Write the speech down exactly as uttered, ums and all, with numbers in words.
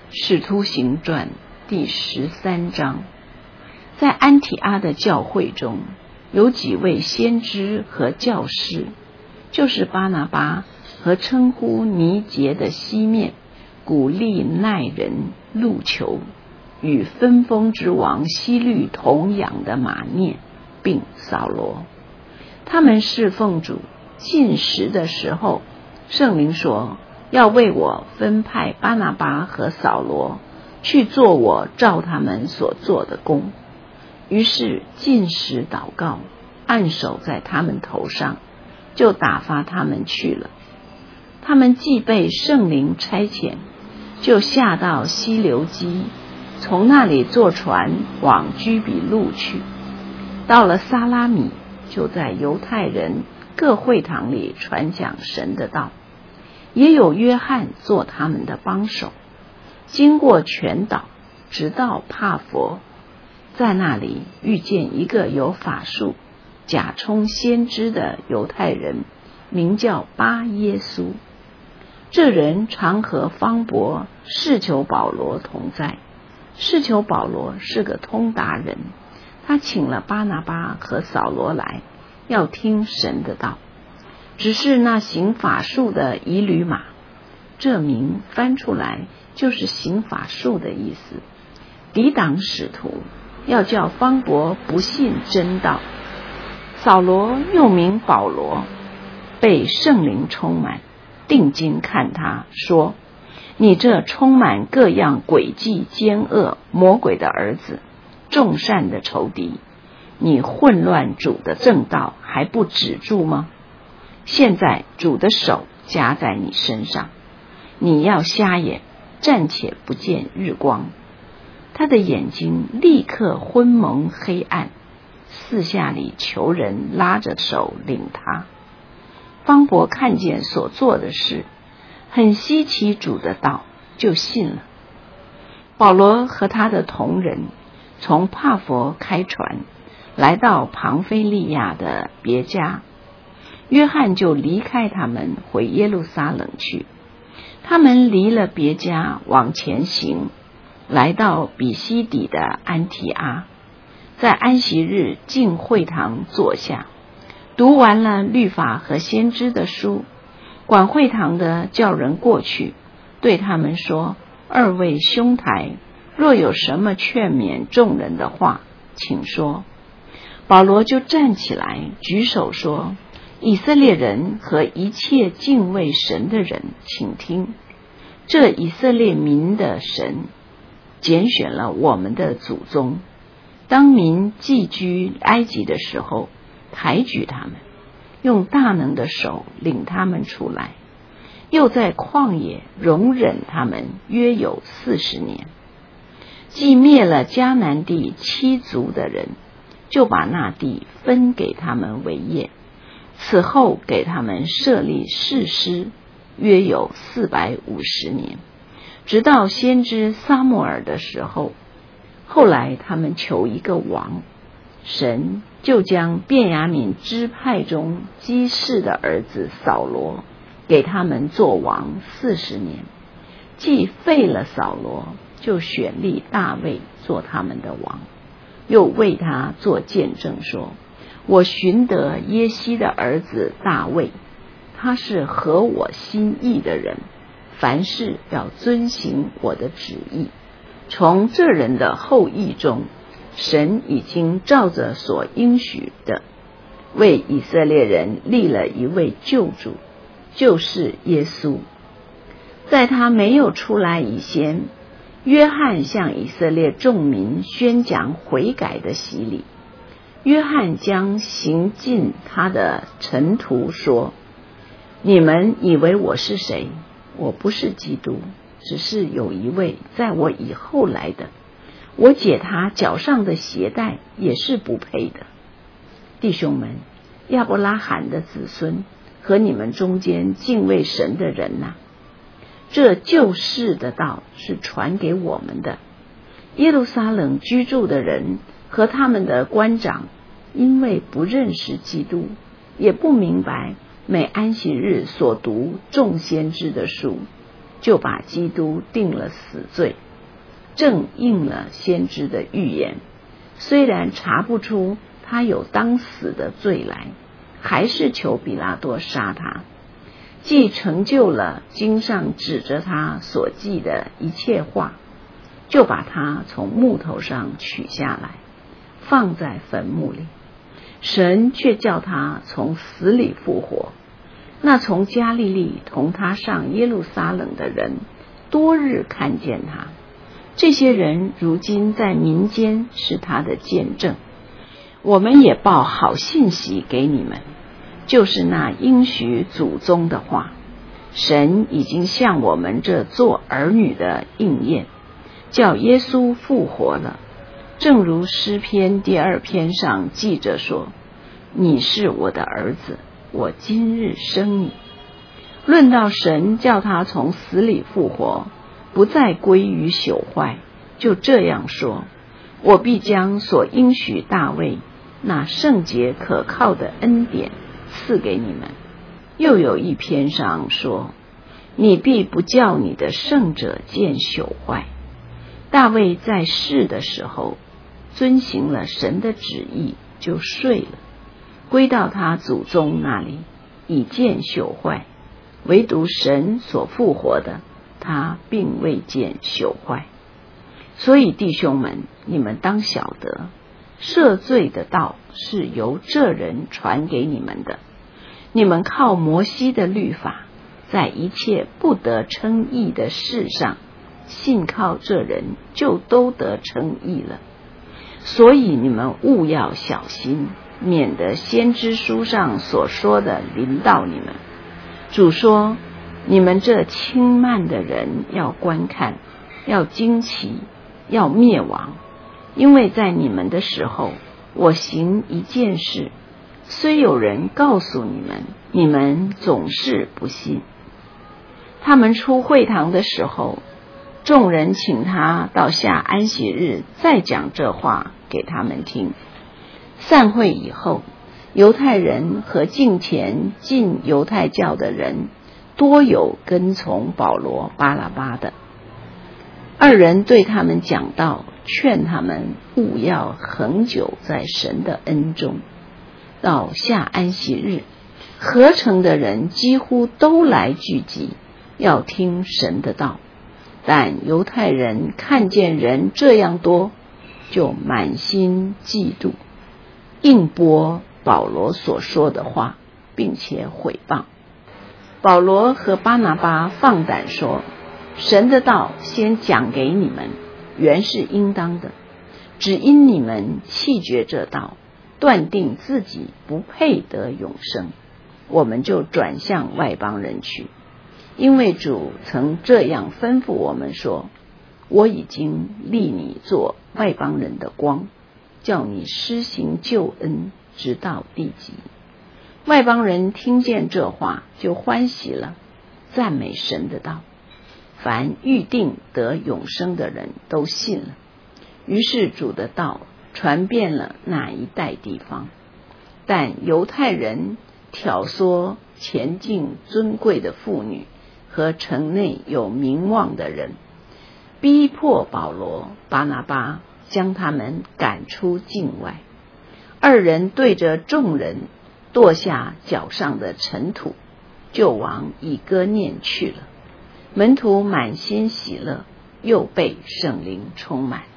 使徒行传第十三章，在安提阿的教会中，有几位先知和教师，就是巴拿巴和称呼尼结的西面、古利奈人路求，与分封之王希律同养的马念，并扫罗。他们侍奉主，进食的时候，圣灵说要为我分派巴拿巴和扫罗去做我照他们所做的工。于是进食祷告，按手在他们头上，就打发他们去了。他们既被圣灵差遣，就下到西流基，从那里坐船往居比路去。到了撒拉米，就在犹太人各会堂里传讲神的道，也有约翰做他们的帮手。经过全岛，直到帕佛，在那里遇见一个有法术、假充先知的犹太人，名叫巴耶稣。这人常和方伯试求保罗同在。试求保罗是个通达人，他请了巴拿巴和扫罗来，要听神的道。只是那行法术的以吕马，这名翻出来就是行法术的意思，抵挡使徒，要叫方伯不信真道。扫罗又名保罗，被圣灵充满，定睛看他，说：你这充满各样诡计奸恶魔鬼的儿子，众善的仇敌，你混乱主的正道还不止住吗？现在主的手加在你身上，你要瞎眼，暂且不见日光。他的眼睛立刻昏蒙黑暗，四下里求人拉着手领他。方伯看见所做的事，很稀奇主的道，就信了。保罗和他的同人从帕佛开船，来到庞菲利亚的别家，约翰就离开他们回耶路撒冷去。他们离了别家往前行，来到比西底的安提阿，在安息日进会堂坐下，读完了律法和先知的书。管会堂的叫人过去，对他们说：二位兄台，若有什么劝勉众人的话，请说。保罗就站起来举手说：以色列人和一切敬畏神的人，请听，这以色列民的神拣选了我们的祖宗，当民寄居埃及的时候，抬举他们，用大能的手领他们出来，又在旷野容忍他们约有四十年。既灭了迦南地七族的人，就把那地分给他们为业。此后给他们设立士师，约有四百五十年，直到先知撒母耳的时候。后来他们求一个王，神就将便雅悯支派中基士的儿子扫罗给他们做王四十年。既废了扫罗，就选立大卫做他们的王，又为他做见证说：我寻得耶西的儿子大卫，他是合我心意的人，凡事要遵行我的旨意。从这人的后裔中，神已经照着所应许的，为以色列人立了一位救主，就是耶稣。在他没有出来以前，约翰向以色列众民宣讲悔改的洗礼。约翰将行进他的尘途说：你们以为我是谁？我不是基督，只是有一位在我以后来的，我解他脚上的鞋带也是不配的。弟兄们，亚伯拉罕的子孙和你们中间敬畏神的人哪、啊，这救世的道是传给我们的。耶路撒冷居住的人和他们的官长，因为不认识基督，也不明白每安息日所读众先知的书， 就把基督定了死罪，正应了先知的预言。虽然查不出他有当死的罪来，还是求比拉多杀他，既成就了经上指着他所记的一切话，就把他从木头上取下来，放在坟墓里。神却叫他从死里复活。那从加利利同他上耶路撒冷的人，多日看见他。这些人如今在民间是他的见证。我们也报好信息给你们，就是那应许祖宗的话，神已经向我们这做儿女的应验，叫耶稣复活了。正如诗篇第二篇上记着说，你是我的儿子，我今日生你。论到神叫他从死里复活，不再归于朽坏，就这样说，我必将所应许大卫那圣洁可靠的恩典赐给你们。又有一篇上说，你必不叫你的圣者见朽坏。大卫在世的时候遵行了神的旨意，就睡了，归到他祖宗那里，已见朽坏。唯独神所复活的，他并未见朽坏。所以弟兄们，你们当晓得，赦罪的道是由这人传给你们的。你们靠摩西的律法，在一切不得称义的事上，信靠这人，就都得称义了。所以你们务要小心，免得先知书上所说的临到你们。主说，你们这轻慢的人要观看，要惊奇，要灭亡。因为在你们的时候，我行一件事，虽有人告诉你们，你们总是不信。他们出会堂的时候，众人请他到下安息日再讲这话给他们听。散会以后，犹太人和近前进犹太教的人，多有跟从保罗、巴拉巴的。二人对他们讲道，劝他们务要恒久在神的恩中。到下安息日，合城的人几乎都来聚集，要听神的道。但犹太人看见人这样多，就满心嫉妒，硬驳保罗所说的话，并且毁谤。保罗和巴拿巴放胆说，神的道先讲给你们，原是应当的，只因你们弃绝这道，断定自己不配得永生，我们就转向外邦人去。因为主曾这样吩咐我们说，我已经立你做外邦人的光，叫你施行救恩，直到地极。外邦人听见这话，就欢喜了，赞美神的道。凡预定得永生的人都信了。于是主的道传遍了那一带地方。但犹太人挑唆前进尊贵的妇女和城内有名望的人，逼迫保罗、巴拿巴，将他们赶出境外。二人对着众人跺下脚上的尘土，就往以哥念去了。门徒满心喜乐，又被圣灵充满。